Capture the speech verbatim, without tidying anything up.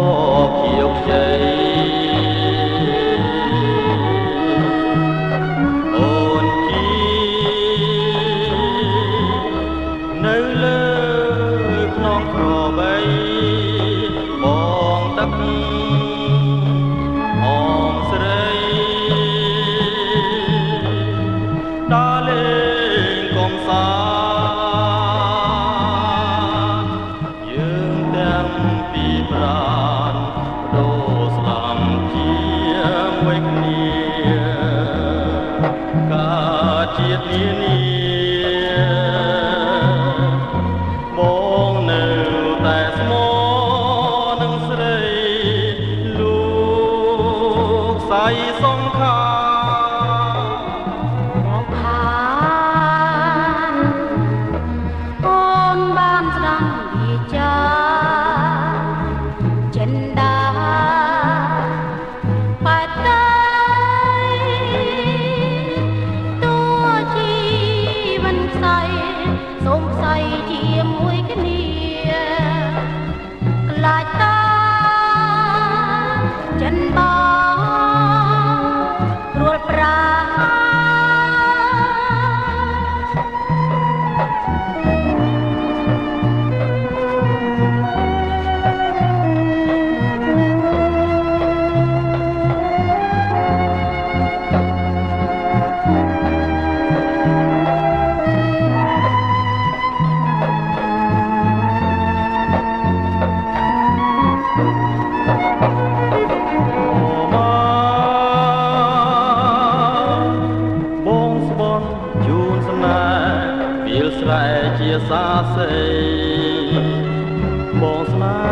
ខៀវខ្ចីអូនជីនៅលើខ្នងក្របីបងទឹកអមស្រីដើរលេងកំសាន្តយើងទាំងពីរប្រានដូរស្លាប់ជាមួយគ្នាកាជាតិនានាបងនៅតែស្មោនឹងស្រីលោកស្រីសង្ខាមកផានអូនបានស្ដាំវាចាចិនដាបាត់តៃតួជីវិនខ្សែសូមខ្សែជាមួយគ្នាខ្លាចតាចិនបងរួលប្រាស្រែជាសាស័យបងស្នេ